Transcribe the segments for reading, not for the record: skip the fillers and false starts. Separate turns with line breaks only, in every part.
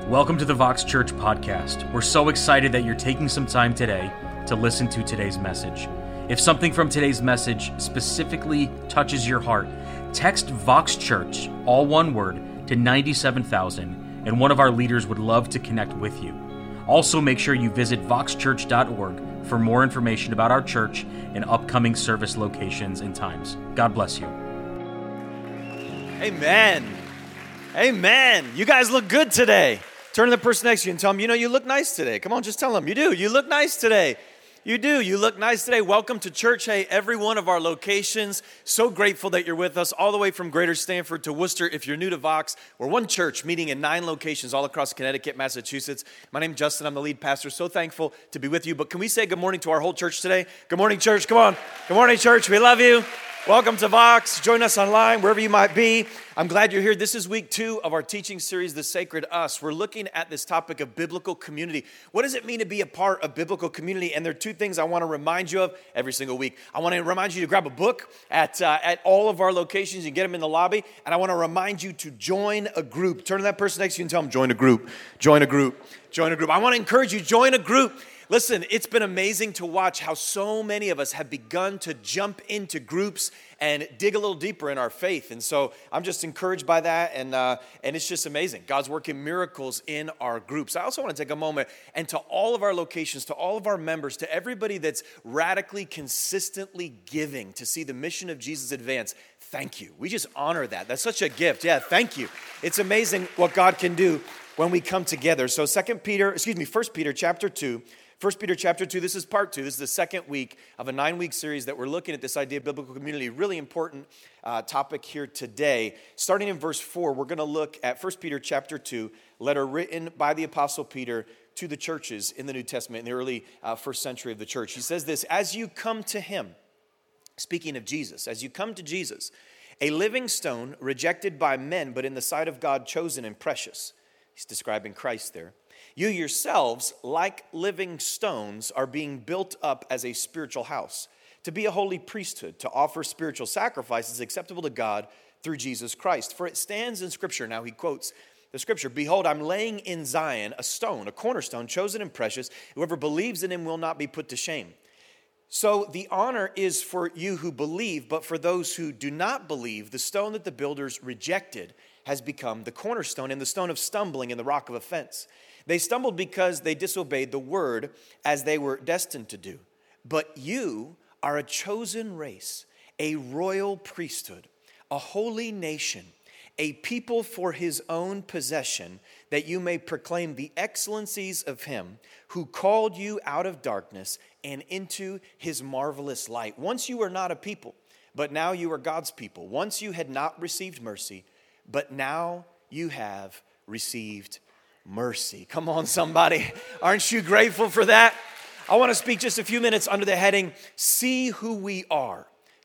Welcome to the Vox Church podcast. We're so excited that you're taking some time today to listen to today's message. If something from today's message specifically touches your heart, text Vox Church, all one word, to 97,000, and one of our leaders would love to connect with you. Also, make sure you visit voxchurch.org for more information about our church and upcoming service locations and times. God bless you.
Amen. Amen. You guys look good today. Turn to the person next to you and tell them, you look nice today. Come on, just tell them, you do. You look nice today. You do. You look nice today. Welcome to church. Hey, every one of our locations. So grateful that you're with us all the way from Greater Stamford to Worcester. If you're new to Vox, we're one church meeting in 9 locations all across Connecticut, Massachusetts. My name's Justin. I'm the lead pastor. So thankful to be with you. But can we say good morning to our whole church today? Good morning, church. Come on. Good morning, church. We love you. Welcome to Vox. Join us online, wherever you might be. I'm glad you're here. This is week 2 of our teaching series, The Sacred Us. We're looking at this topic of biblical community. What does it mean to be a part of biblical community? And there are 2 things I want to remind you of every single week. I want to remind you to grab a book at all of our locations. You can get them in the lobby. And I want to remind you to join a group. Turn to that person next to you and tell them, join a group, join a group, join a group. I want to encourage you, join a group. Listen, it's been amazing to watch how so many of us have begun to jump into groups and dig a little deeper in our faith. And so I'm just encouraged by that, and it's just amazing. God's working miracles in our groups. I also want to take a moment, and to all of our locations, to all of our members, to everybody that's radically, consistently giving to see the mission of Jesus advance, thank you. We just honor that. That's such a gift. Yeah, thank you. It's amazing what God can do when we come together. So 1 Peter chapter 2, 1 Peter chapter 2, this is part 2. This is the second week of a 9-week series that we're looking at this idea of biblical community. Really important topic here today. Starting in verse 4, we're going to look at 1 Peter chapter 2, letter written by the Apostle Peter to the churches in the New Testament, in the early first century of the church. He says this, as you come to him, speaking of Jesus, as you come to Jesus, a living stone rejected by men, but in the sight of God chosen and precious. He's describing Christ there. You yourselves, like living stones, are being built up as a spiritual house, to be a holy priesthood, to offer spiritual sacrifices acceptable to God through Jesus Christ. For it stands in Scripture, now he quotes the Scripture, behold, I'm laying in Zion a stone, a cornerstone, chosen and precious. Whoever believes in him will not be put to shame. So the honor is for you who believe, but for those who do not believe, the stone that the builders rejected has become the cornerstone and the stone of stumbling and the rock of offense. They stumbled because they disobeyed the word as they were destined to do. But you are a chosen race, a royal priesthood, a holy nation, a people for his own possession, that you may proclaim the excellencies of him who called you out of darkness and into his marvelous light. Once you were not a people, but now you are God's people. Once you had not received mercy, but now you have received mercy. Come on, somebody. Aren't you grateful for that? I want to speak just a few minutes under the heading, See Who We Are.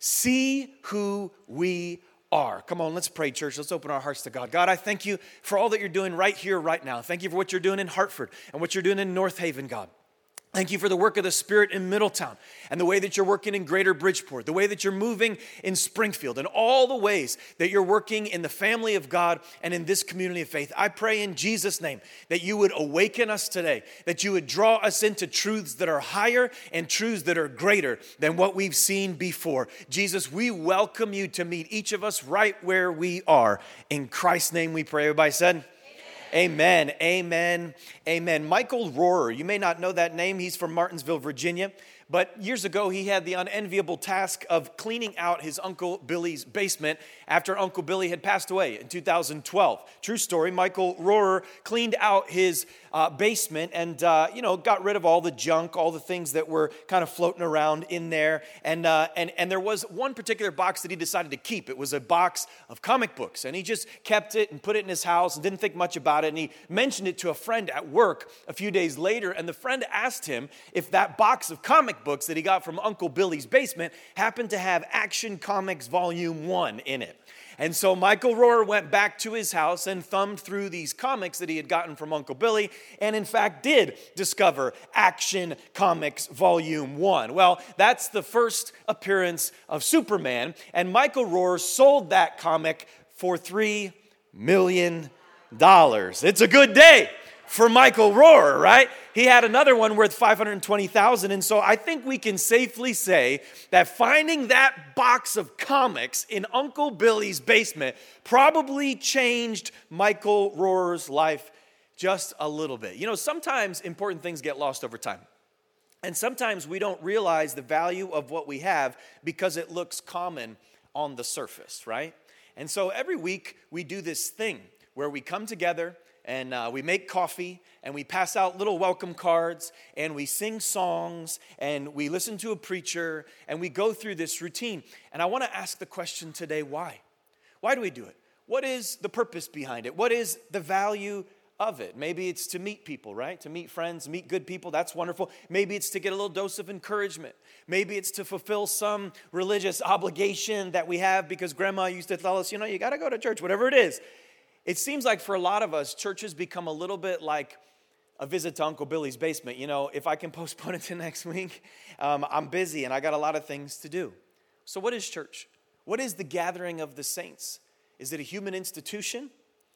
See who we are. Come on, let's pray, church. Let's open our hearts to God. God, I thank you for all that you're doing right here, right now. Thank you for what you're doing in Hartford and what you're doing in North Haven, God. Thank you for the work of the Spirit in Middletown and the way that you're working in Greater Bridgeport, the way that you're moving in Springfield, and all the ways that you're working in the family of God and in this community of faith. I pray in Jesus' name that you would awaken us today, that you would draw us into truths that are higher and truths that are greater than what we've seen before. Jesus, we welcome you to meet each of us right where we are. In Christ's name we pray. Everybody said, Amen, amen, amen. Michael Rohrer, you may not know that name. He's from Martinsville, Virginia. But years ago, he had the unenviable task of cleaning out his Uncle Billy's basement after Uncle Billy had passed away in 2012. True story, Michael Rohrer cleaned out his basement and, got rid of all the junk, all the things that were kind of floating around in there. And there was one particular box that he decided to keep. It was a box of comic books. And he just kept it and put it in his house and didn't think much about it. And he mentioned it to a friend at work a few days later. And the friend asked him if that box of comic books that he got from Uncle Billy's basement happened to have Action Comics Volume 1 in it. And so Michael Rohrer went back to his house and thumbed through these comics that he had gotten from Uncle Billy, and in fact did discover Action Comics Volume 1. Well, that's the first appearance of Superman, and Michael Rohrer sold that comic for $3 million. It's a good day for Michael Rohr, right? He had another one worth $520,000. And so I think we can safely say that finding that box of comics in Uncle Billy's basement probably changed Michael Rohr's life just a little bit. You know, sometimes important things get lost over time. And sometimes we don't realize the value of what we have because it looks common on the surface, right? And so every week we do this thing where we come together and we make coffee and we pass out little welcome cards and we sing songs and we listen to a preacher and we go through this routine. And I want to ask the question today, why? Why do we do it? What is the purpose behind it? What is the value of it? Maybe it's to meet people, right? To meet friends, meet good people. That's wonderful. Maybe it's to get a little dose of encouragement. Maybe it's to fulfill some religious obligation that we have because grandma used to tell us, you know, you got to go to church, whatever it is. It seems like for a lot of us, churches become a little bit like a visit to Uncle Billy's basement. You know, if I can postpone it to next week, I'm busy and I got a lot of things to do. So what is church? What is the gathering of the saints? Is it a human institution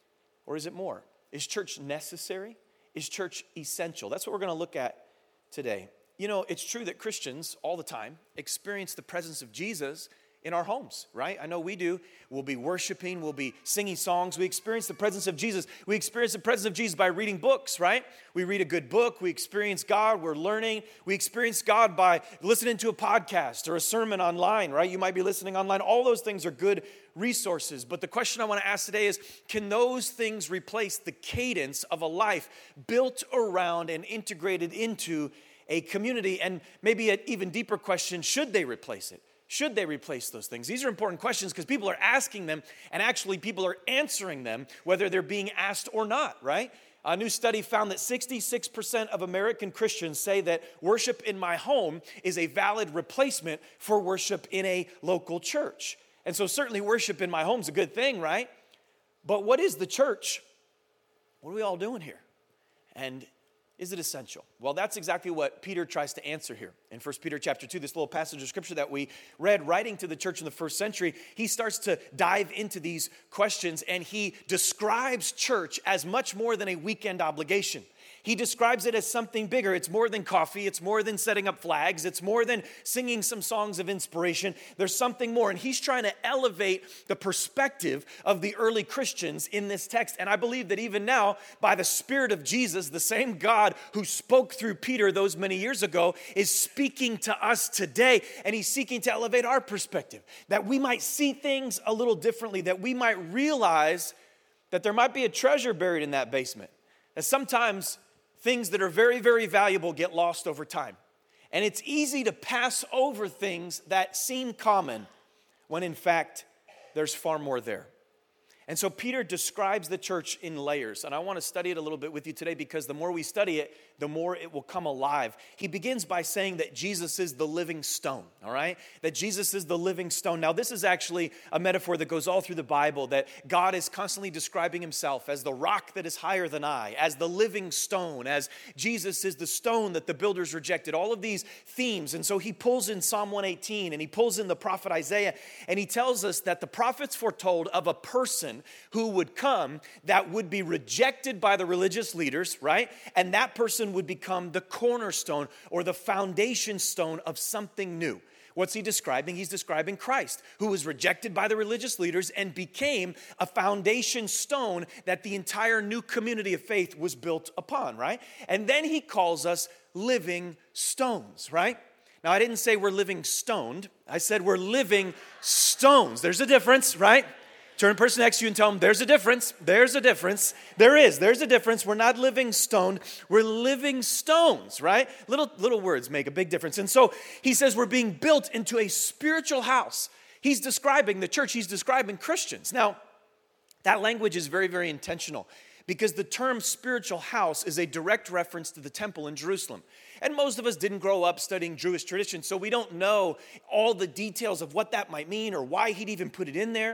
or is it more? Is church necessary? Is church essential? That's what we're going to look at today. You know, it's true that Christians all the time experience the presence of Jesus in our homes, right? I know we do. We'll be worshiping, we'll be singing songs. We experience the presence of Jesus. We experience the presence of Jesus by reading books, right? We read a good book, we experience God, we're learning. We experience God by listening to a podcast or a sermon online, right? You might be listening online. All those things are good resources. But the question I want to ask today is, can those things replace the cadence of a life built around and integrated into a community? And maybe an even deeper question, should they replace it? Should they replace those things? These are important questions because people are asking them, and actually people are answering them, whether they're being asked or not, right? A new study found that 66% of American Christians say that worship in my home is a valid replacement for worship in a local church. And so certainly worship in my home is a good thing, right? But what is the church? What are we all doing here? And is it essential? Well, that's exactly what Peter tries to answer here. In 1 Peter chapter 2, this little passage of scripture that we read, writing to the church in the first century, he starts to dive into these questions and he describes church as much more than a weekend obligation. He describes it as something bigger. It's more than coffee. It's more than setting up flags. It's more than singing some songs of inspiration. There's something more. And he's trying to elevate the perspective of the early Christians in this text. And I believe that even now, by the Spirit of Jesus, the same God who spoke through Peter those many years ago is speaking to us today. And he's seeking to elevate our perspective, that we might see things a little differently, that we might realize that there might be a treasure buried in that basement. That sometimes things that are very, very valuable get lost over time. And it's easy to pass over things that seem common when in fact there's far more there. And so Peter describes the church in layers. And I want to study it a little bit with you today because the more we study it, the more it will come alive. He begins by saying that Jesus is the living stone, all right? That Jesus is the living stone. Now, this is actually a metaphor that goes all through the Bible, that God is constantly describing himself as the rock that is higher than I, as the living stone, as Jesus is the stone that the builders rejected, all of these themes. And so he pulls in Psalm 118 and he pulls in the prophet Isaiah, and he tells us that the prophets foretold of a person who would come that would be rejected by the religious leaders, right? And that person would become the cornerstone or the foundation stone of something new. What's he describing? He's describing Christ, who was rejected by the religious leaders and became a foundation stone that the entire new community of faith was built upon, right? And then he calls us living stones, right? Now, I didn't say we're living stoned. I said we're living stones. There's a difference, right? Turn to the person next to you and tell them, there's a difference. There's a difference. There's a difference. We're not living stoned. We're living stones, right? Little words make a big difference. And so he says we're being built into a spiritual house. He's describing the church. He's describing Christians. Now, that language is very, very intentional because the term spiritual house is a direct reference to the temple in Jerusalem. And most of us didn't grow up studying Jewish tradition, so we don't know all the details of what that might mean or why he'd even put it in there.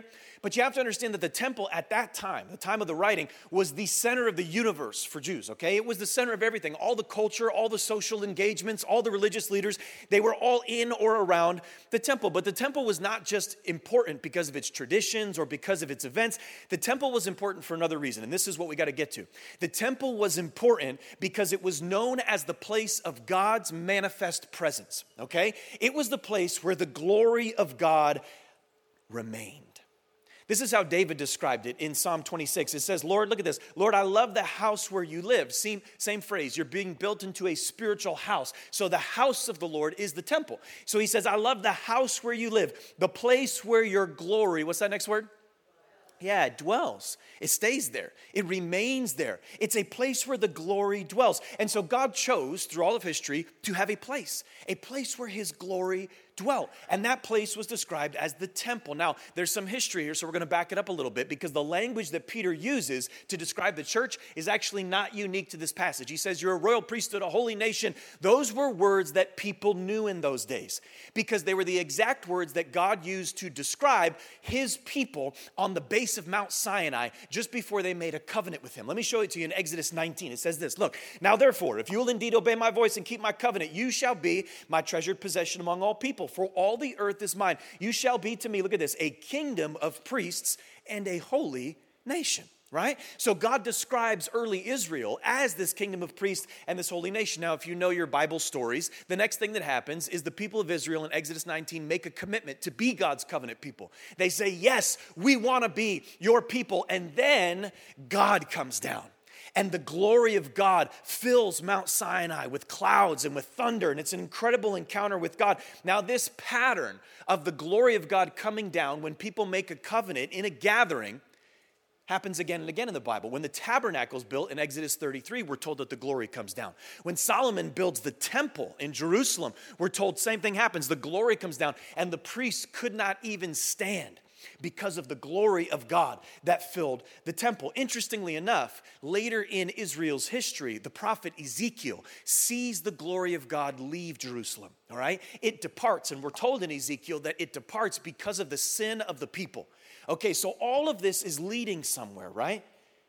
But you have to understand that the temple at that time, the time of the writing, was the center of the universe for Jews, okay? It was the center of everything. All the culture, all the social engagements, all the religious leaders, they were all in or around the temple. But the temple was not just important because of its traditions or because of its events. The temple was important for another reason, and this is what we got to get to. The temple was important because it was known as the place of God's manifest presence, okay? It was the place where the glory of God remained. This is how David described it in Psalm 26. It says, Lord, look at this. Lord, I love the house where you live. Same phrase. You're being built into a spiritual house. So the house of the Lord is the temple. So he says, I love the house where you live, the place where your glory, what's that next word? Yeah, it dwells. It stays there. It remains there. It's a place where the glory dwells. And so God chose, through all of history, to have a place where his glory dwelt. And that place was described as the temple. Now, there's some history here, so we're going to back it up a little bit because the language that Peter uses to describe the church is actually not unique to this passage. He says, you're a royal priesthood, a holy nation. Those were words that people knew in those days because they were the exact words that God used to describe his people on the base of Mount Sinai just before they made a covenant with him. Let me show it to you in Exodus 19. It says this, look, now therefore, if you will indeed obey my voice and keep my covenant, you shall be my treasured possession among all people. For all the earth is mine. You shall be to me, look at this, a kingdom of priests and a holy nation. Right? So God describes early Israel as this kingdom of priests and this holy nation. Now, if you know your Bible stories, the next thing that happens is the people of Israel in Exodus 19 make a commitment to be God's covenant people. They say, yes, we want to be your people. And then God comes down. And the glory of God fills Mount Sinai with clouds and with thunder. And it's an incredible encounter with God. Now, this pattern of the glory of God coming down when people make a covenant in a gathering happens again and again in the Bible. When the tabernacle is built in Exodus 33, we're told that the glory comes down. When Solomon builds the temple in Jerusalem, we're told same thing happens. The glory comes down. And the priests could not even stand because of the glory of God that filled the temple. Interestingly enough, later in Israel's history, the prophet Ezekiel sees the glory of God leave Jerusalem, all right? It departs, and we're told in Ezekiel that it departs because of the sin of the people. Okay, so all of this is leading somewhere, right?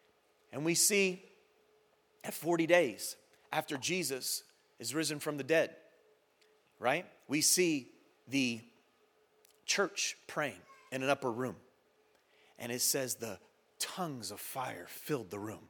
And we see at 40 days after Jesus is risen from the dead, right? We see the church praying in an upper room. And it says the tongues of fire filled the room.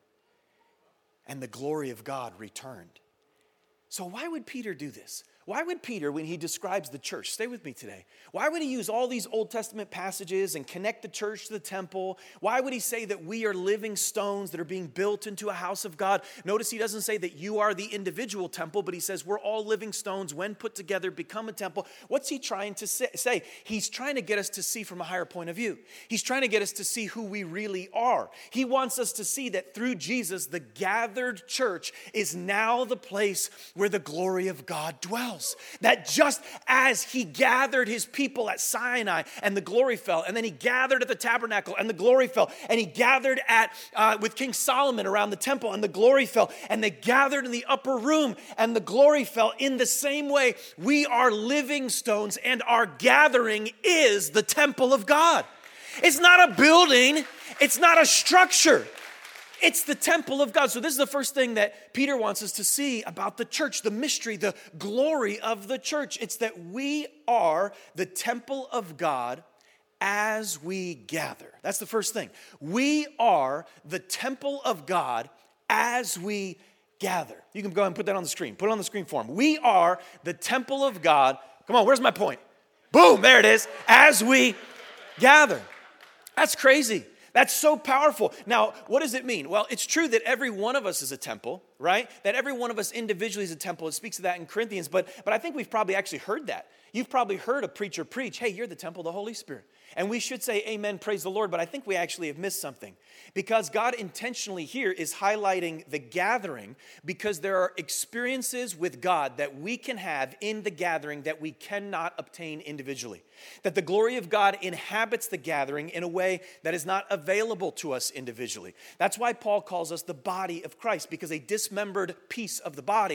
And the glory of God returned. So why would Peter do this? Why would Peter, when he describes the church, stay with me today, why would he use all these Old Testament passages and connect the church to the temple? Why would he say that we are living stones that are being built into a house of God? Notice he doesn't say that you are the individual temple, but he says we're all living stones when put together become a temple. What's he trying to say? He's trying to get us to see from a higher point of view. He's trying to get us to see who we really are. He wants us to see that through Jesus, the gathered church is now the place where the glory of God dwells. That just as he gathered his people at Sinai and the glory fell, and then he gathered at the tabernacle and the glory fell, and he gathered with King Solomon around the temple and the glory fell, and they gathered in the upper room and the glory fell. In the same way, we are living stones and our gathering is the temple of God. It's not a building. It's not a structure. It's the temple of God. So this is the first thing that Peter wants us to see about the church, the mystery, the glory of the church. It's that we are the temple of God as we gather. That's the first thing. We are the temple of God as we gather. You can go ahead and put that on the screen. Put it on the screen for him. We are the temple of God. Come on, where's my point? Boom, there it is. As we gather. That's crazy. That's so powerful. Now, what does it mean? Well, it's true that every one of us is a temple, right? That every one of us individually is a temple. It speaks of that in Corinthians, but I think we've probably actually heard that. You've probably heard a preacher preach, hey, you're the temple of the Holy Spirit. And we should say amen, praise the Lord, but I think we actually have missed something. Because God intentionally here is highlighting the gathering because there are experiences with God that we can have in the gathering that we cannot obtain individually. That the glory of God inhabits the gathering in a way that is not available to us individually. That's why Paul calls us the body of Christ, because a dismembered piece of the body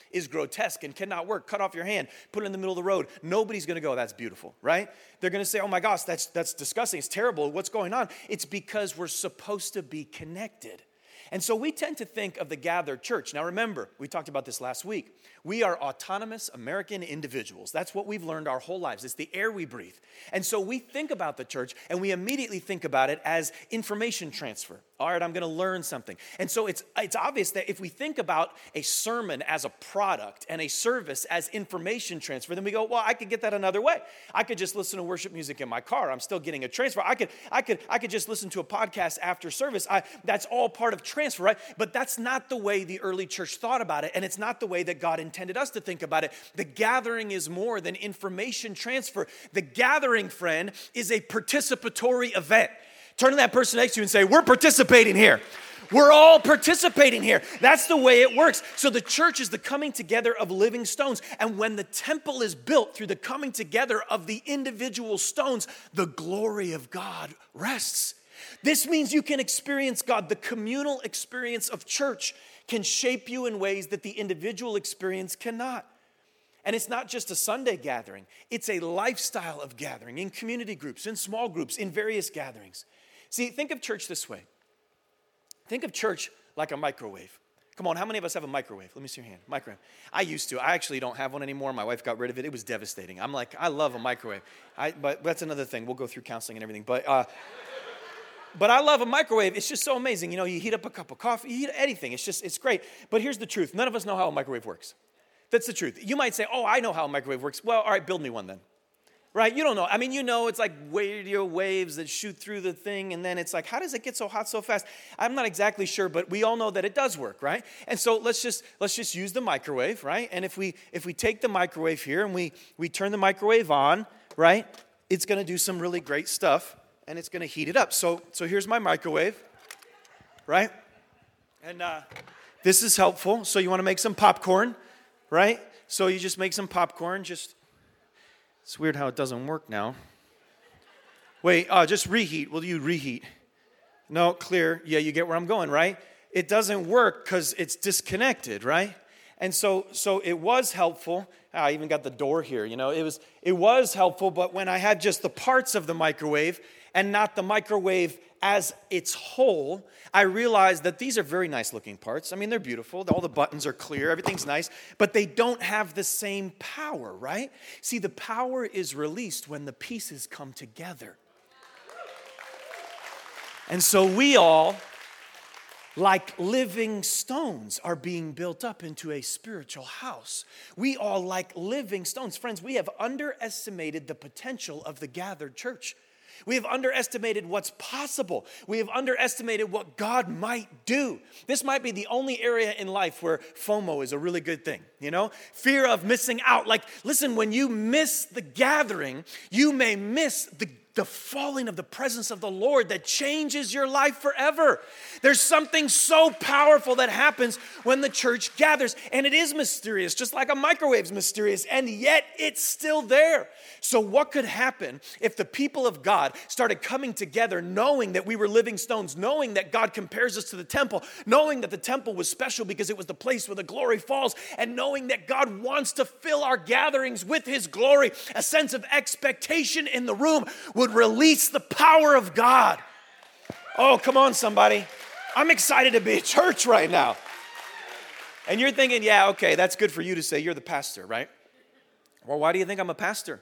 is grotesque and cannot work. Cut off your hand, put it in the middle of the road. Nobody's going to go, that's beautiful, right? They're going to say, oh my gosh, that's disgusting. It's terrible. What's going on? It's because we're supposed to be connected. And so we tend to think of the gathered church. Now remember, we talked about this last week. We are autonomous American individuals. That's what we've learned our whole lives. It's the air we breathe. And so we think about the church and we immediately think about it as information transfer. All right, I'm going to learn something. And so it's obvious that if we think about a sermon as a product and a service as information transfer, then we go, well, I could get that another way. I could just listen to worship music in my car. I'm still getting a transfer. I could just listen to a podcast after service. That's all part of transfer, right? But that's not the way the early church thought about it, and it's not the way that God intended us to think about it. The gathering is more than information transfer. The gathering, friend, is a participatory event. Turn to that person next to you and say, we're participating here. We're all participating here. That's the way it works. So the church is the coming together of living stones. And when the temple is built through the coming together of the individual stones, the glory of God rests. This means you can experience God. The communal experience of church can shape you in ways that the individual experience cannot. And it's not just a Sunday gathering. It's a lifestyle of gathering in community groups, in small groups, in various gatherings. See, think of church this way. Think of church like a microwave. Come on, how many of us have a microwave? Let me see your hand. Microwave. I used to. I actually don't have one anymore. My wife got rid of it. It was devastating. I'm like, I love a microwave. But that's another thing. We'll go through counseling and everything. But I love a microwave. It's just so amazing. You know, you heat up a cup of coffee, you heat anything. It's great. But here's the truth. None of us know how a microwave works. That's the truth. You might say, oh, I know how a microwave works. Well, all right, build me one then. Right? You don't know. I mean, you know, it's like radio waves that shoot through the thing, and then it's like, how does it get so hot so fast? I'm not exactly sure, but we all know that it does work, right? And so let's just use the microwave, right? And if we take the microwave here and we turn the microwave on, right? It's going to do some really great stuff, and it's going to heat it up. So here's my microwave, right? And this is helpful. So you want to make some popcorn, right? So you just make some popcorn, It's weird how it doesn't work now. Wait, just reheat. Will you reheat? No, clear. Yeah, you get where I'm going, right? It doesn't work because it's disconnected, right? And so it was helpful. I even got the door here, you know. It was helpful, but when I had just the parts of the microwave and not the microwave as its whole, I realized that these are very nice looking parts. I mean, they're beautiful. All the buttons are clear. Everything's nice. But they don't have the same power, right? See, the power is released when the pieces come together. And so we all, like living stones, are being built up into a spiritual house. We all, like living stones. Friends, we have underestimated the potential of the gathered church. We have underestimated what's possible. We have underestimated what God might do. This might be the only area in life where FOMO is a really good thing, you know? Fear of missing out. Like, listen, when you miss the gathering, you may miss the falling of the presence of the Lord that changes your life forever. There's something so powerful that happens when the church gathers, and it is mysterious, just like a microwave's mysterious, and yet it's still there. So what could happen if the people of God started coming together knowing that we were living stones, knowing that God compares us to the temple, knowing that the temple was special because it was the place where the glory falls, and knowing that God wants to fill our gatherings with His glory? A sense of expectation in the room would release the power of God. Oh, come on, somebody. I'm excited to be at church right now. And you're thinking, yeah, okay, that's good for you to say. You're the pastor, right? Well, why do you think I'm a pastor?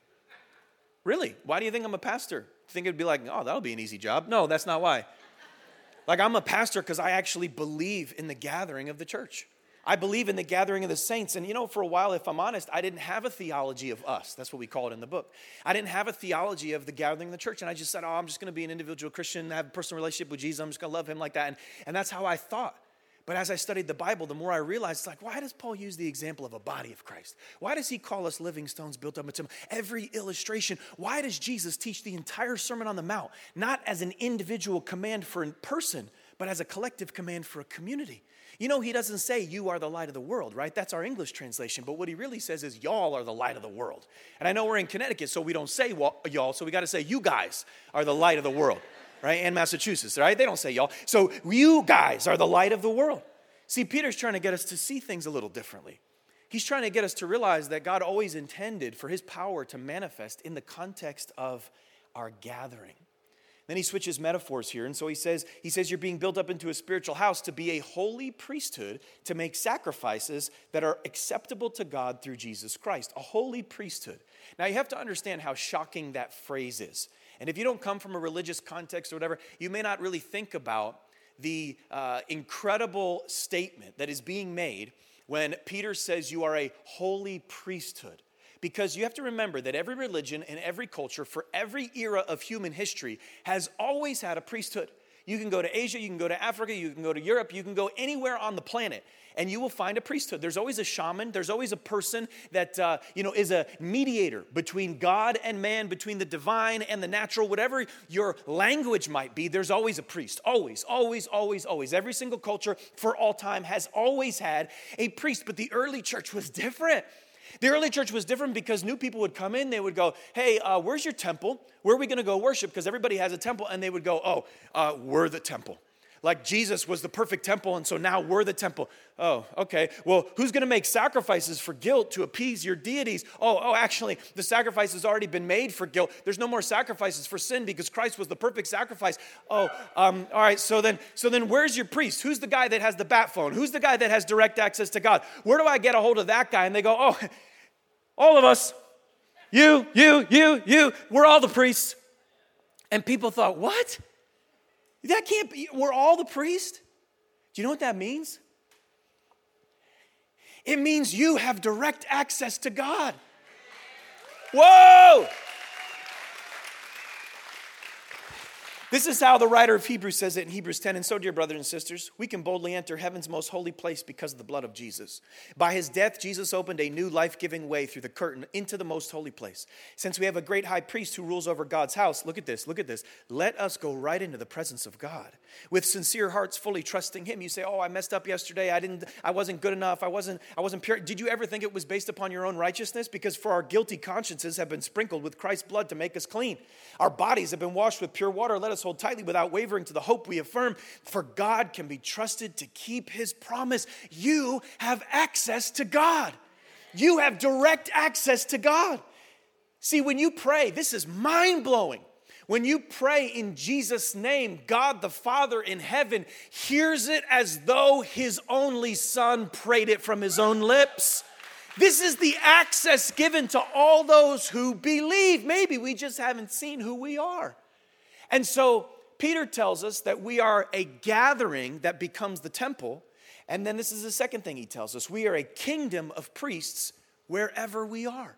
Really? Why do you think I'm a pastor? Think it'd be like, oh, that'll be an easy job. No, that's not why. Like, I'm a pastor because I actually believe in the gathering of the church. I believe in the gathering of the saints. And you know, for a while, if I'm honest, I didn't have a theology of us. That's what we call it in the book. I didn't have a theology of the gathering of the church. And I just said, I'm just going to be an individual Christian, have a personal relationship with Jesus. I'm just going to love Him like that. And that's how I thought. But as I studied the Bible, the more I realized, it's like, why does Paul use the example of a body of Christ? Why does he call us living stones built up into every illustration? Why does Jesus teach the entire Sermon on the Mount, not as an individual command for a person, but as a collective command for a community? You know, he doesn't say you are the light of the world, right? That's our English translation. But what he really says is y'all are the light of the world. And I know we're in Connecticut, so we don't say y'all, so we got to say you guys are the light of the world, right? And Massachusetts, right? They don't say y'all. So you guys are the light of the world. See, Peter's trying to get us to see things a little differently. He's trying to get us to realize that God always intended for his power to manifest in the context of our gathering. Then he switches metaphors here, and so he says you're being built up into a spiritual house to be a holy priesthood, to make sacrifices that are acceptable to God through Jesus Christ. A holy priesthood. Now you have to understand how shocking that phrase is. And if you don't come from a religious context or whatever, you may not really think about the incredible statement that is being made when Peter says you are a holy priesthood. Because you have to remember that every religion and every culture for every era of human history has always had a priesthood. You can go to Asia, you can go to Africa, you can go to Europe, you can go anywhere on the planet, and you will find a priesthood. There's always a shaman. There's always a person that is a mediator between God and man, between the divine and the natural. Whatever your language might be, there's always a priest. Always, always, always, always. Every single culture for all time has always had a priest, but the early church was different. The early church was different because new people would come in. They would go, hey, where's your temple? Where are we going to go worship? Because everybody has a temple. And they would go, we're the temple. Like Jesus was the perfect temple, and so now we're the temple. Oh, okay. Well, who's going to make sacrifices for guilt to appease your deities? Actually, the sacrifice has already been made for guilt. There's no more sacrifices for sin because Christ was the perfect sacrifice. All right. So then where's your priest? Who's the guy that has the bat phone? Who's the guy that has direct access to God? Where do I get a hold of that guy? And they go, all of us. You. We're all the priests. And people thought, what? That can't be, we're all the priest? Do you know what that means? It means you have direct access to God. Whoa! This is how the writer of Hebrews says it in Hebrews 10. And so, dear brothers and sisters, we can boldly enter heaven's most holy place because of the blood of Jesus. By his death, Jesus opened a new life-giving way through the curtain into the most holy place. Since we have a great high priest who rules over God's house, look at this. Let us go right into the presence of God. With sincere hearts, fully trusting him. You say, I messed up yesterday. I wasn't good enough. I wasn't pure. Did you ever think it was based upon your own righteousness? Because for our guilty consciences have been sprinkled with Christ's blood to make us clean. Our bodies have been washed with pure water. Let us hold tightly without wavering to the hope we affirm, for God can be trusted to keep his promise. You have access to God. You have direct access to God. See, when you pray, this is mind-blowing. When you pray in Jesus' name, God the Father in heaven hears it as though his only Son prayed it from his own lips. This is the access given to all those who believe. Maybe we just haven't seen who we are. And so Peter tells us that we are a gathering that becomes the temple. And then this is the second thing he tells us. We are a kingdom of priests wherever we are.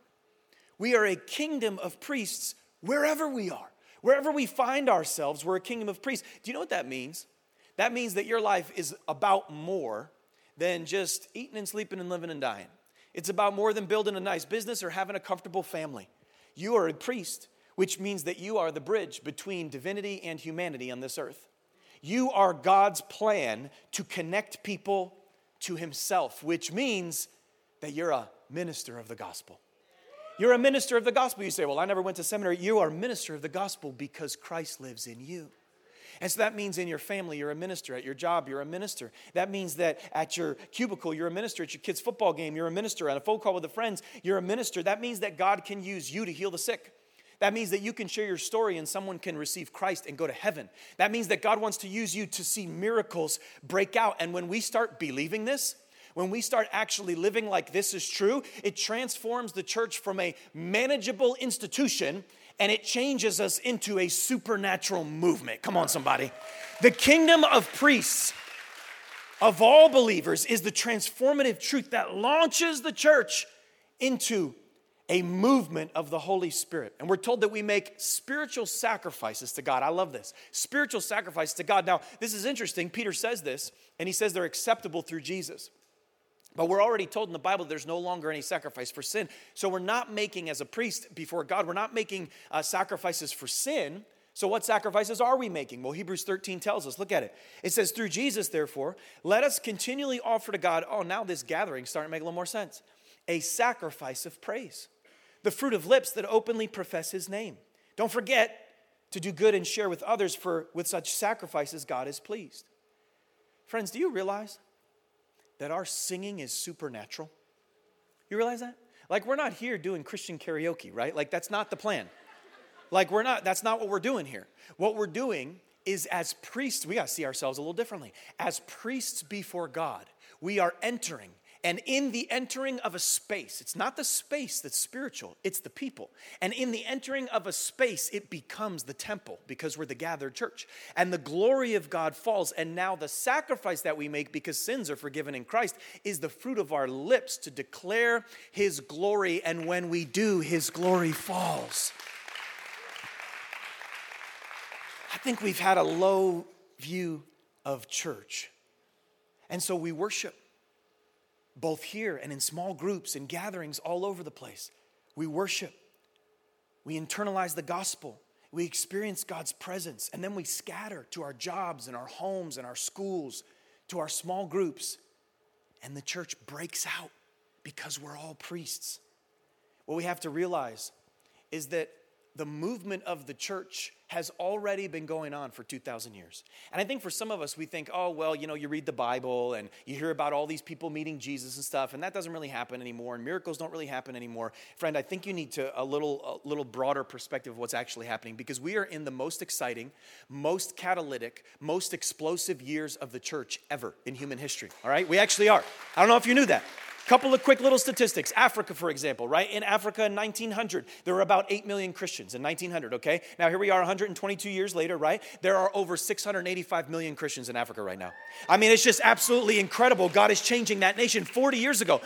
We are a kingdom of priests wherever we are. Wherever we find ourselves, we're a kingdom of priests. Do you know what that means? That means that your life is about more than just eating and sleeping and living and dying. It's about more than building a nice business or having a comfortable family. You are a priest, which means that you are the bridge between divinity and humanity on this earth. You are God's plan to connect people to himself, which means that you're a minister of the gospel. You're a minister of the gospel. You say, well, I never went to seminary. You are a minister of the gospel because Christ lives in you. And so that means in your family, you're a minister. At your job, you're a minister. That means that at your cubicle, you're a minister. At your kid's football game, you're a minister. At a phone call with the friends, you're a minister. That means that God can use you to heal the sick. That means that you can share your story and someone can receive Christ and go to heaven. That means that God wants to use you to see miracles break out. And when we start believing this, when we start actually living like this is true, it transforms the church from a manageable institution and it changes us into a supernatural movement. Come on, somebody. The kingdom of priests of all believers is the transformative truth that launches the church into a movement of the Holy Spirit. And we're told that we make spiritual sacrifices to God. I love this. Spiritual sacrifice to God. Now, this is interesting. Peter says this, and he says they're acceptable through Jesus. But we're already told in the Bible there's no longer any sacrifice for sin. So we're not making, as a priest before God, we're not making sacrifices for sin. So what sacrifices are we making? Well, Hebrews 13 tells us. Look at it. It says, through Jesus, therefore, let us continually offer to God. Oh, now this gathering starting to make a little more sense. A sacrifice of praise. The fruit of lips that openly profess his name. Don't forget to do good and share with others, for with such sacrifices God is pleased. Friends, do you realize that our singing is supernatural? You realize that? Like, we're not here doing Christian karaoke, right? Like, that's not the plan. Like, that's not what we're doing here. What we're doing is, as priests, we got to see ourselves a little differently. As priests before God, we are entering. And in the entering of a space, it's not the space that's spiritual, it's the people. And in the entering of a space, it becomes the temple because we're the gathered church. And the glory of God falls. And now the sacrifice that we make because sins are forgiven in Christ is the fruit of our lips to declare his glory. And when we do, his glory falls. I think we've had a low view of church. And so we worship. Both here and in small groups and gatherings all over the place. We worship. We internalize the gospel. We experience God's presence. And then we scatter to our jobs and our homes and our schools, to our small groups. And the church breaks out because we're all priests. What we have to realize is that the movement of the church has already been going on for 2,000 years. And I think for some of us, we think, oh, well, you read the Bible and you hear about all these people meeting Jesus and stuff, and that doesn't really happen anymore, and miracles don't really happen anymore. Friend, I think you need a little broader perspective of what's actually happening, because we are in the most exciting, most catalytic, most explosive years of the church ever in human history, all right? We actually are. I don't know if you knew that. Couple of quick little statistics. Africa, for example, right? In Africa in 1900, there were about 8 million Christians in 1900, okay? Now here we are 122 years later, right? There are over 685 million Christians in Africa right now. I mean, it's just absolutely incredible. God is changing that nation. 40 years ago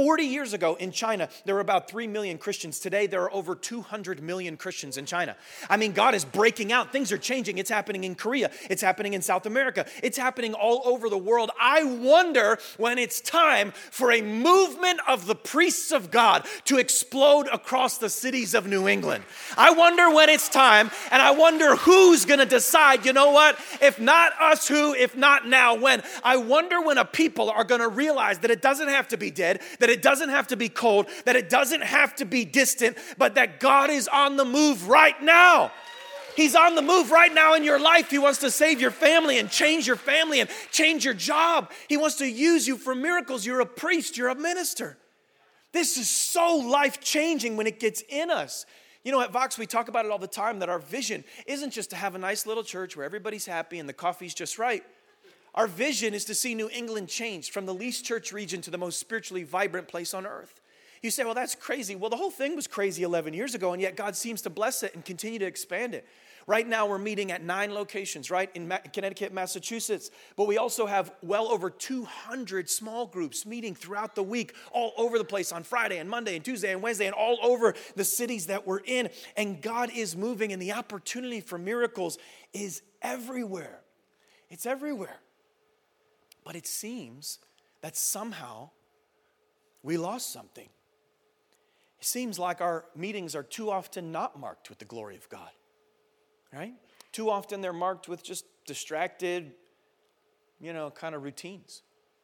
in China, there were about 3 million Christians. Today, there are over 200 million Christians in China. I mean, God is breaking out. Things are changing. It's happening in Korea. It's happening in South America. It's happening all over the world. I wonder when it's time for a movement of the priests of God to explode across the cities of New England. I wonder when it's time, and I wonder who's going to decide, you know what? If not us, who? If not now, when? I wonder when a people are going to realize that it doesn't have to be dead, that it doesn't have to be cold, that it doesn't have to be distant, but that God is on the move right now. He's on the move right now in your life. He wants to save your family and change your job. He wants to use you for miracles. You're a priest. You're a minister. This is so life-changing when it gets in us. You know, at Vox, we talk about it all the time, that our vision isn't just to have a nice little church where everybody's happy and the coffee's just right. Our vision is to see New England changed from the least church region to the most spiritually vibrant place on earth. You say, well, that's crazy. Well, the whole thing was crazy 11 years ago, and yet God seems to bless it and continue to expand it. Right now, we're meeting at 9 locations, right, in Connecticut, Massachusetts. But we also have well over 200 small groups meeting throughout the week, all over the place on Friday and Monday and Tuesday and Wednesday and all over the cities that we're in. And God is moving, and the opportunity for miracles is everywhere. It's everywhere. But it seems that somehow we lost something. It seems like our meetings are too often not marked with the glory of God. Right? Too often they're marked with just distracted, kind of routines.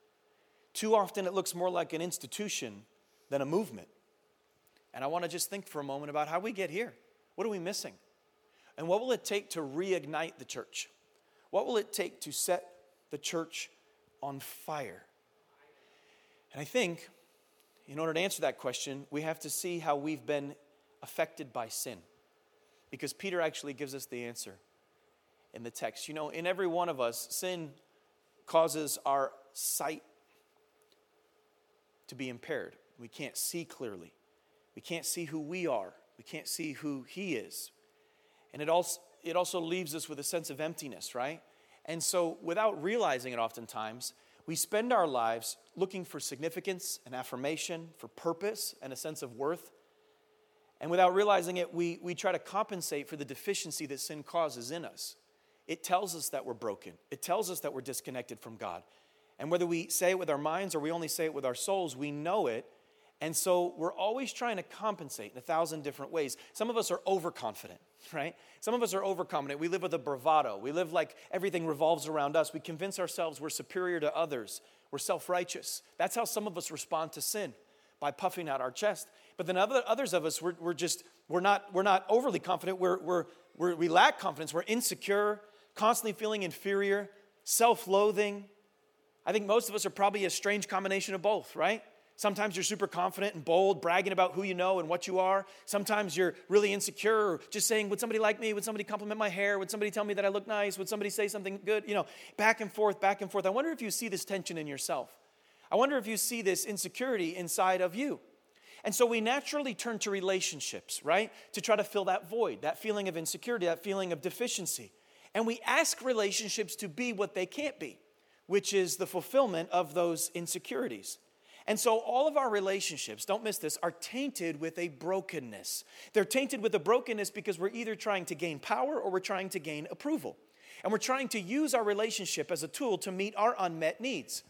Too often it looks more like an institution than a movement. And I want to just think for a moment about how we get here. What are we missing? And what will it take to reignite the church? What will it take to set the church on fire? And I think in order to answer that question, we have to see how we've been affected by sin. Because Peter actually gives us the answer in the text. In every one of us, sin causes our sight to be impaired. We can't see clearly. We can't see who we are. We can't see who he is. And it also leaves us with a sense of emptiness, right? And so without realizing it oftentimes, we spend our lives looking for significance and affirmation, for purpose and a sense of worth. And without realizing it, we try to compensate for the deficiency that sin causes in us. It tells us that we're broken. It tells us that we're disconnected from God. And whether we say it with our minds or we only say it with our souls, we know it. And so we're always trying to compensate in 1,000 different ways. Some of us are overconfident, right? Some of us are overconfident. We live with a bravado. We live like everything revolves around us. We convince ourselves we're superior to others. We're self-righteous. That's how some of us respond to sin, by puffing out our chest. But then others of us, we're not overly confident. We lack confidence. We're insecure, constantly feeling inferior, self-loathing. I think most of us are probably a strange combination of both, right? Sometimes you're super confident and bold, bragging about who you know and what you are. Sometimes you're really insecure, or just saying, would somebody like me? Would somebody compliment my hair? Would somebody tell me that I look nice? Would somebody say something good? Back and forth, back and forth. I wonder if you see this tension in yourself. I wonder if you see this insecurity inside of you. And so we naturally turn to relationships, right? To try to fill that void, that feeling of insecurity, that feeling of deficiency. And we ask relationships to be what they can't be, which is the fulfillment of those insecurities. And so all of our relationships, don't miss this, are tainted with a brokenness. They're tainted with a brokenness because we're either trying to gain power or we're trying to gain approval. And we're trying to use our relationship as a tool to meet our unmet needs,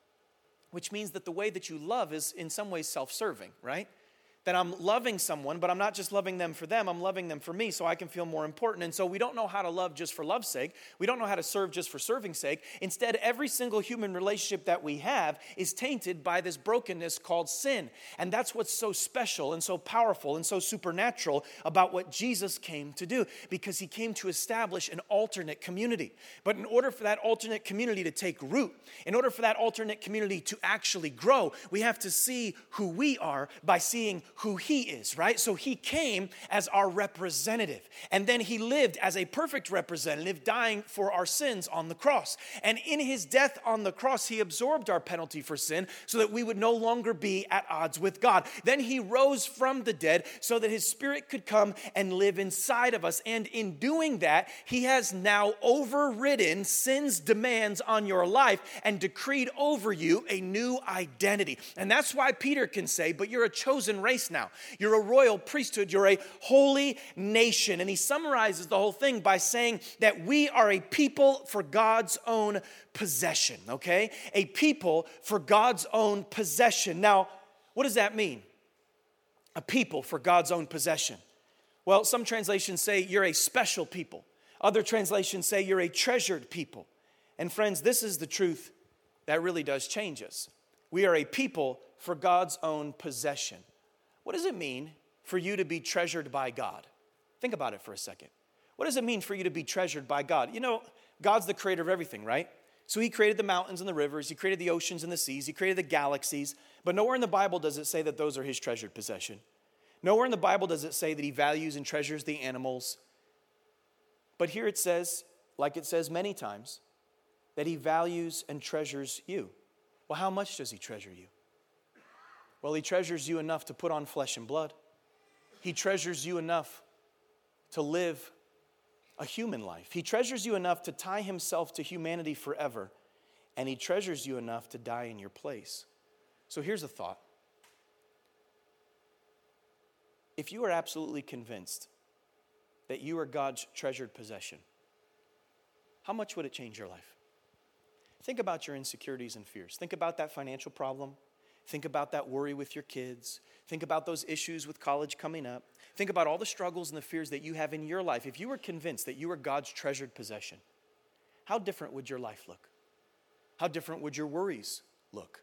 which means that the way that you love is in some ways self-serving, right? That I'm loving someone, but I'm not just loving them for them, I'm loving them for me so I can feel more important. And so we don't know how to love just for love's sake. We don't know how to serve just for serving's sake. Instead, every single human relationship that we have is tainted by this brokenness called sin. And that's what's so special and so powerful and so supernatural about what Jesus came to do, because he came to establish an alternate community. But in order for that alternate community to take root, in order for that alternate community to actually grow, we have to see who we are by seeing who he is, right? So he came as our representative, and then he lived as a perfect representative, dying for our sins on the cross. And in his death on the cross, he absorbed our penalty for sin so that we would no longer be at odds with God. Then he rose from the dead so that his spirit could come and live inside of us. And in doing that, he has now overridden sin's demands on your life and decreed over you a new identity. And that's why Peter can say, but you're a chosen race now. You're a royal priesthood. You're a holy nation. And he summarizes the whole thing by saying that we are a people for God's own possession, okay? A people for God's own possession. Now, what does that mean? A people for God's own possession. Well, some translations say you're a special people. Other translations say you're a treasured people. And friends, this is the truth that really does change us. We are a people for God's own possession. What does it mean for you to be treasured by God? Think about it for a second. What does it mean for you to be treasured by God? You know, God's the creator of everything, right? So he created the mountains and the rivers. He created the oceans and the seas. He created the galaxies. But nowhere in the Bible does it say that those are his treasured possession. Nowhere in the Bible does it say that he values and treasures the animals. But here it says, like it says many times, that he values and treasures you. Well, how much does he treasure you? Well, he treasures you enough to put on flesh and blood. He treasures you enough to live a human life. He treasures you enough to tie himself to humanity forever. And he treasures you enough to die in your place. So here's a thought. If you are absolutely convinced that you are God's treasured possession, how much would it change your life? Think about your insecurities and fears. Think about that financial problem. Think about that worry with your kids. Think about those issues with college coming up. Think about all the struggles and the fears that you have in your life. If you were convinced that you were God's treasured possession, how different would your life look? How different would your worries look?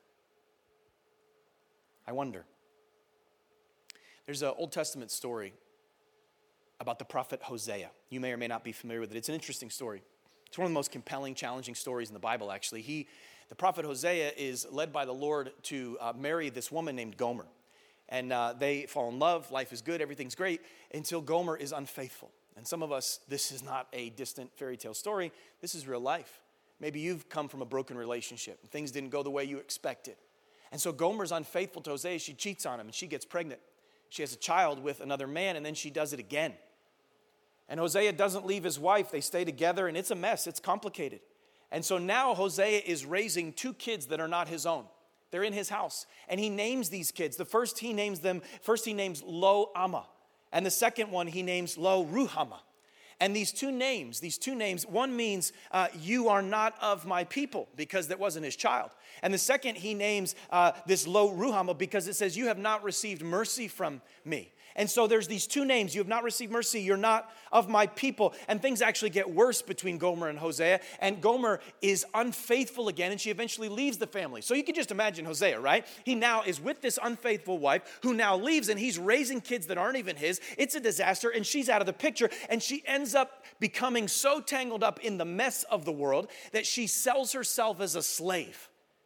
I wonder. There's an Old Testament story about the prophet Hosea. You may or may not be familiar with it. It's an interesting story. It's one of the most compelling, challenging stories in the Bible, actually. The prophet Hosea is led by the Lord to marry this woman named Gomer. And they fall in love, life is good, everything's great, until Gomer is unfaithful. And some of us, this is not a distant fairy tale story, this is real life. Maybe you've come from a broken relationship, and things didn't go the way you expected. And so Gomer's unfaithful to Hosea, she cheats on him, and she gets pregnant. She has a child with another man, and then she does it again. And Hosea doesn't leave his wife. They stay together, and it's a mess. It's complicated. And so now Hosea is raising two kids that are not his own. They're in his house. And he names these kids. First he names Lo-Amah. And the second one he names Lo-Ruhamah. And these two names, one means you are not of my people, because that wasn't his child. And the second he names this Lo-Ruhamah because it says you have not received mercy from me. And so there's these two names. You have not received mercy. You're not of my people. And things actually get worse between Gomer and Hosea. And Gomer is unfaithful again, and she eventually leaves the family. So you can just imagine Hosea, right? He now is with this unfaithful wife who now leaves, and he's raising kids that aren't even his. It's a disaster, and she's out of the picture. And she ends up becoming so tangled up in the mess of the world that she sells herself as a slave.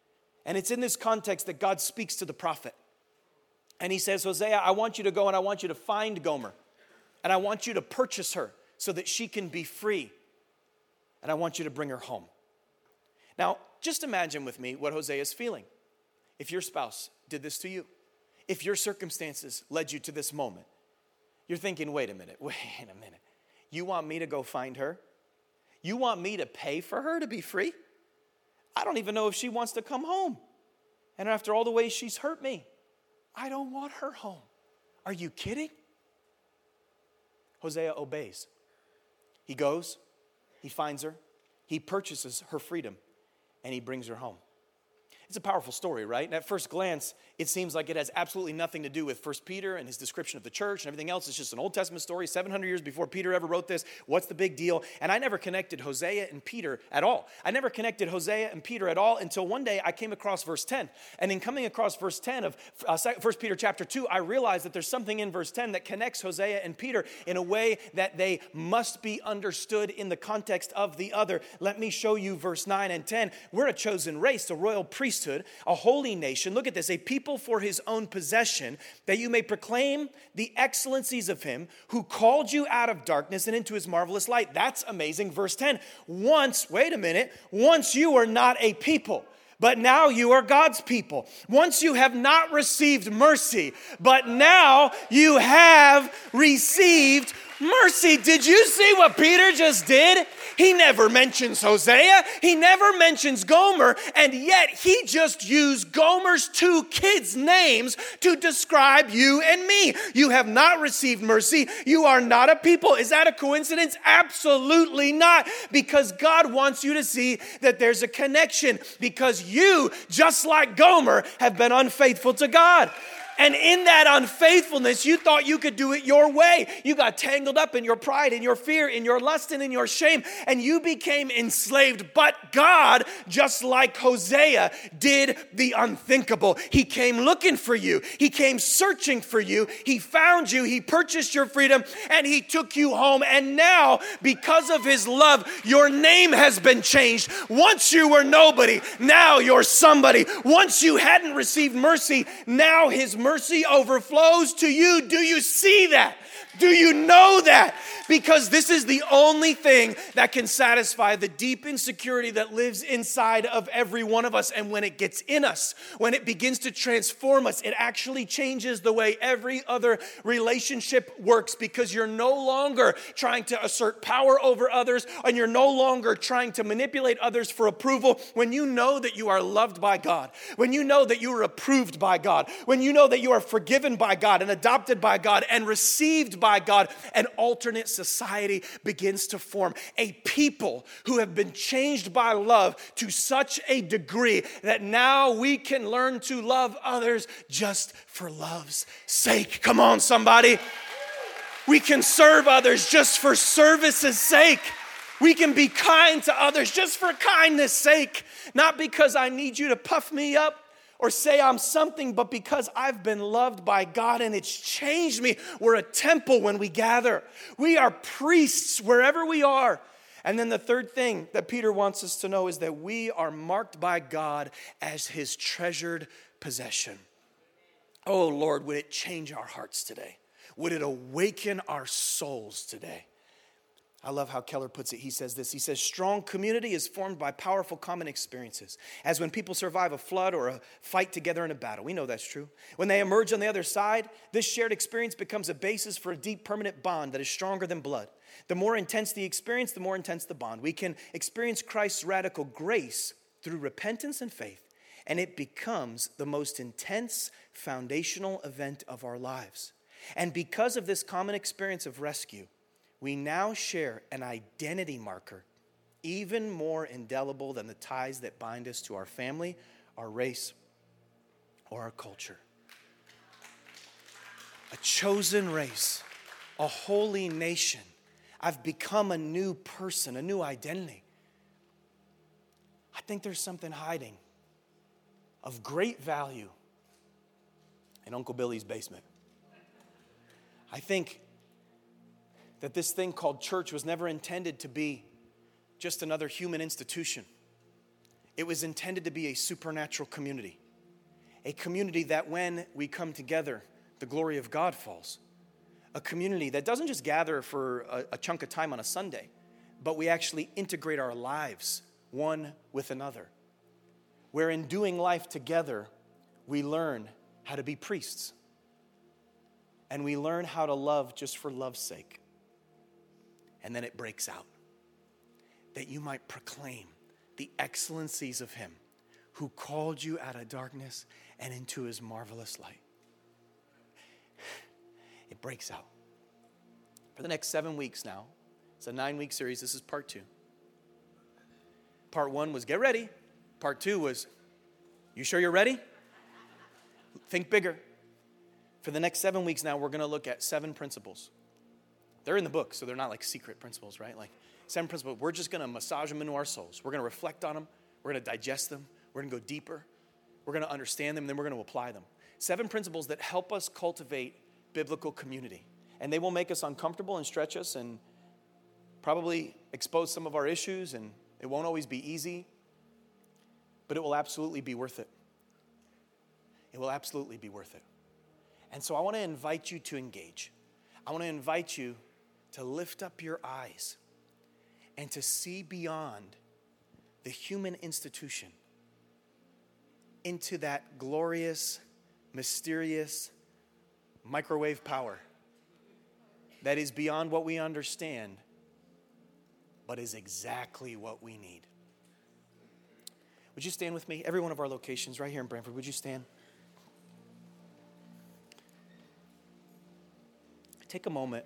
And it's in this context that God speaks to the prophet. And he says, Hosea, I want you to go and I want you to find Gomer. And I want you to purchase her so that she can be free. And I want you to bring her home. Now, just imagine with me what Hosea is feeling. If your spouse did this to you, if your circumstances led you to this moment, you're thinking, wait a minute. You want me to go find her? You want me to pay for her to be free? I don't even know if she wants to come home. And after all the ways she's hurt me, I don't want her home. Are you kidding? Hosea obeys. He goes, he finds her, he purchases her freedom, and he brings her home. It's a powerful story, right? And at first glance, it seems like it has absolutely nothing to do with 1 Peter and his description of the church and everything else. It's just an Old Testament story, 700 years before Peter ever wrote this. What's the big deal? And I never connected Hosea and Peter at all. I never connected Hosea and Peter at all until one day I came across verse 10. And in coming across verse 10 of 1 Peter chapter 2, I realized that there's something in verse 10 that connects Hosea and Peter in a way that they must be understood in the context of the other. Let me show you verse 9 and 10. We're a chosen race, a royal priesthood, a holy nation. Look at this, a people for his own possession, that you may proclaim the excellencies of him who called you out of darkness and into his marvelous light. That's amazing. Verse 10, once you were not a people, but now you are God's people. Once you have not received mercy, but now you have received mercy. Did you see what Peter just did? He never mentions Hosea. He never mentions Gomer. And yet he just used Gomer's two kids' names to describe you and me. You have not received mercy. You are not a people. Is that a coincidence? Absolutely not. Because God wants you to see that there's a connection. Because you, just like Gomer, have been unfaithful to God. And in that unfaithfulness, you thought you could do it your way. You got tangled up in your pride, in your fear, in your lust, and in your shame, and you became enslaved. But God, just like Hosea, did the unthinkable. He came looking for you. He came searching for you. He found you. He purchased your freedom, and he took you home. And now, because of his love, your name has been changed. Once you were nobody, now you're somebody. Once you hadn't received mercy, now his mercy overflows to you. Do you see that? Do you know that? Because this is the only thing that can satisfy the deep insecurity that lives inside of every one of us. And when it gets in us, when it begins to transform us, it actually changes the way every other relationship works, because you're no longer trying to assert power over others, and you're no longer trying to manipulate others for approval. When you know that you are loved by God, when you know that you are approved by God, when you know that you are forgiven by God and adopted by God and received by God, an alternate society begins to form. A people who have been changed by love to such a degree that now we can learn to love others just for love's sake. Come on, somebody. We can serve others just for service's sake. We can be kind to others just for kindness' sake. Not because I need you to puff me up or say I'm something, but because I've been loved by God and it's changed me. We're a temple when we gather. We are priests wherever we are. And then the third thing that Peter wants us to know is that we are marked by God as his treasured possession. Oh Lord, would it change our hearts today? Would it awaken our souls today? I love how Keller puts it. He says this. He says, strong community is formed by powerful common experiences. As when people survive a flood or a fight together in a battle. We know that's true. When they emerge on the other side, this shared experience becomes a basis for a deep, permanent bond that is stronger than blood. The more intense the experience, the more intense the bond. We can experience Christ's radical grace through repentance and faith, and it becomes the most intense foundational event of our lives. And because of this common experience of rescue, we now share an identity marker even more indelible than the ties that bind us to our family, our race, or our culture. A chosen race, a holy nation. I've become a new person, a new identity. I think there's something hiding of great value in Uncle Billy's basement. I think that this thing called church was never intended to be just another human institution. It was intended to be a supernatural community. A community that when we come together, the glory of God falls. A community that doesn't just gather for a chunk of time on a Sunday, but we actually integrate our lives one with another. Where in doing life together, we learn how to be priests. And we learn how to love just for love's sake. And then it breaks out. That you might proclaim the excellencies of him who called you out of darkness and into his marvelous light. It breaks out. For the next 7 weeks now, it's a 9-week series. This is part 2. Part 1 was get ready. Part 2 was, you sure you're ready? Think bigger. For the next 7 weeks now, we're going to look at 7 principles. They're in the book, so they're not like secret principles, right? Like 7 principles. We're just going to massage them into our souls. We're going to reflect on them. We're going to digest them. We're going to go deeper. We're going to understand them, and then we're going to apply them. 7 principles that help us cultivate biblical community. And they will make us uncomfortable and stretch us and probably expose some of our issues, and it won't always be easy, but it will absolutely be worth it. It will absolutely be worth it. And so I want to invite you to engage. I want to invite you to lift up your eyes and to see beyond the human institution into that glorious, mysterious microwave power that is beyond what we understand, but is exactly what we need. Would you stand with me? Every one of our locations right here in Brantford, would you stand? Take a moment.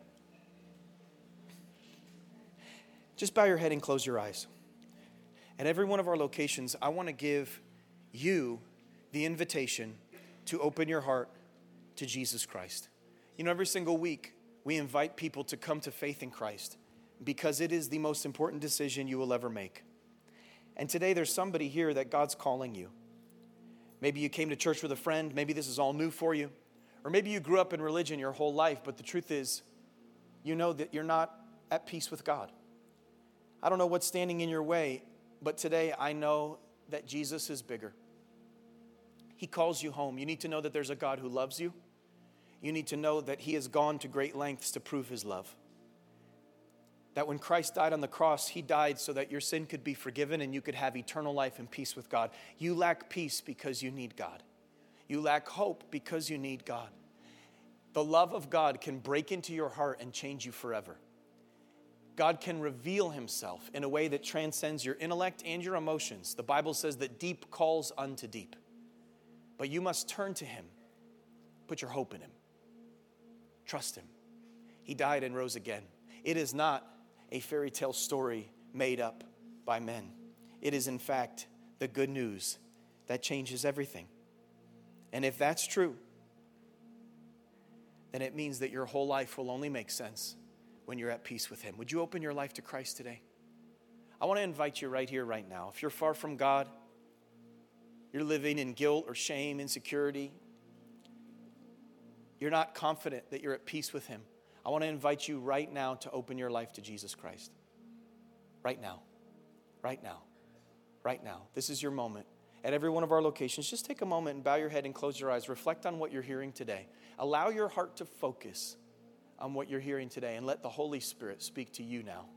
Just bow your head and close your eyes. At every one of our locations, I want to give you the invitation to open your heart to Jesus Christ. You know, every single week, we invite people to come to faith in Christ because it is the most important decision you will ever make. And today, there's somebody here that God's calling you. Maybe you came to church with a friend. Maybe this is all new for you. Or maybe you grew up in religion your whole life, but the truth is, you know that you're not at peace with God. I don't know what's standing in your way, but today I know that Jesus is bigger. He calls you home. You need to know that there's a God who loves you. You need to know that he has gone to great lengths to prove his love. That when Christ died on the cross, he died so that your sin could be forgiven and you could have eternal life and peace with God. You lack peace because you need God. You lack hope because you need God. The love of God can break into your heart and change you forever. God can reveal himself in a way that transcends your intellect and your emotions. The Bible says that deep calls unto deep. But you must turn to him. Put your hope in him. Trust him. He died and rose again. It is not a fairy tale story made up by men. It is, in fact, the good news that changes everything. And if that's true, then it means that your whole life will only make sense when you're at peace with him. Would you open your life to Christ today? I want to invite you right here, right now. If you're far from God, you're living in guilt or shame, insecurity, you're not confident that you're at peace with him, I want to invite you right now to open your life to Jesus Christ. Right now. Right now. Right now. This is your moment. At every one of our locations, just take a moment and bow your head and close your eyes. Reflect on what you're hearing today. Allow your heart to focus on what you're hearing today and let the Holy Spirit speak to you now.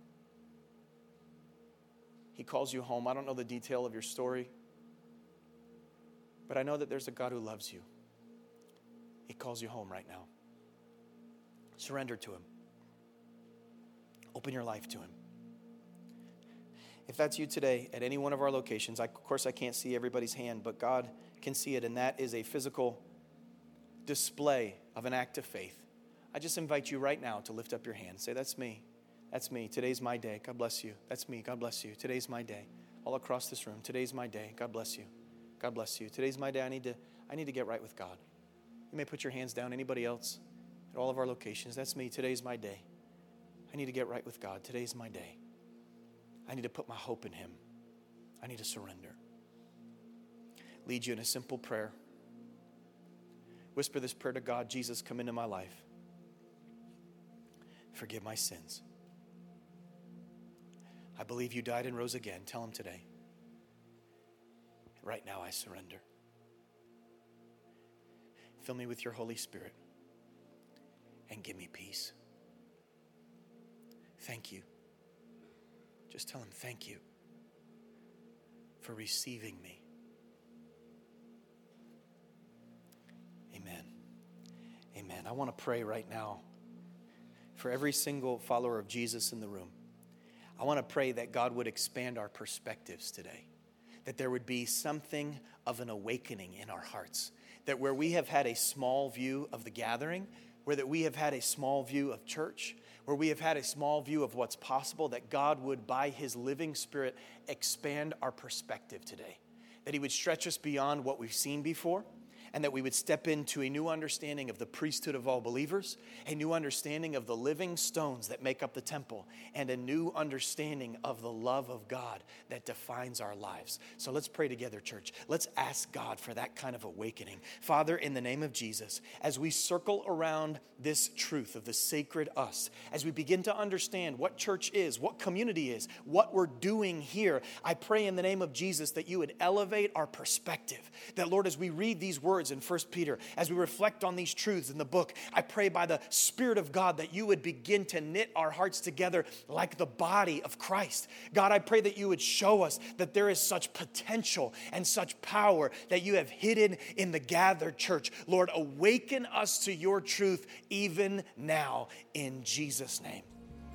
He calls you home. I don't know the detail of your story, but I know that there's a God who loves you. He calls you home right now. Surrender to him. Open your life to him. If that's you today at any one of our locations, of course I can't see everybody's hand, but God can see it, and that is a physical display of an act of faith. I just invite you right now to lift up your hand. Say, that's me. That's me. Today's my day. God bless you. That's me. God bless you. Today's my day. All across this room. Today's my day. God bless you. God bless you. Today's my day. I need to get right with God. You may put your hands down. Anybody else at all of our locations? That's me. Today's my day. I need to get right with God. Today's my day. I need to put my hope in him. I need to surrender. Lead you in a simple prayer. Whisper this prayer to God. Jesus, come into my life. Forgive my sins. I believe you died and rose again. Tell him today. right now I surrender. Fill me with your Holy Spirit and give me peace. Thank you. Just tell him thank you for receiving me. Amen. Amen. I want to pray right now for every single follower of Jesus in the room. I want to pray that God would expand our perspectives today, that there would be something of an awakening in our hearts, that where we have had a small view of the gathering, where that we have had a small view of church, where we have had a small view of what's possible, that God would, by his living Spirit, expand our perspective today, that he would stretch us beyond what we've seen before, and that we would step into a new understanding of the priesthood of all believers, a new understanding of the living stones that make up the temple, and a new understanding of the love of God that defines our lives. So let's pray together, church. Let's ask God for that kind of awakening. Father, in the name of Jesus, as we circle around this truth of the sacred us, as we begin to understand what church is, what community is, what we're doing here, I pray in the name of Jesus that you would elevate our perspective. That, Lord, as we read these words in 1 Peter, as we reflect on these truths in the book, I pray by the Spirit of God that you would begin to knit our hearts together like the body of Christ. God, I pray that you would show us that there is such potential and such power that you have hidden in the gathered church. Lord, awaken us to your truth even now in Jesus' name.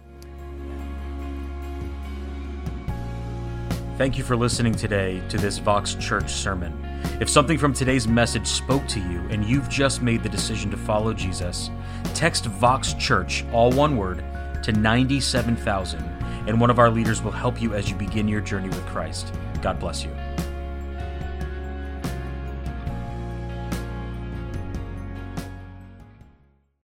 Thank you for listening today to this Vox Church sermon. If something from today's message spoke to you and you've just made the decision to follow Jesus, text Vox Church, all one word, to 97,000, and one of our leaders will help you as you begin your journey with Christ. God bless you.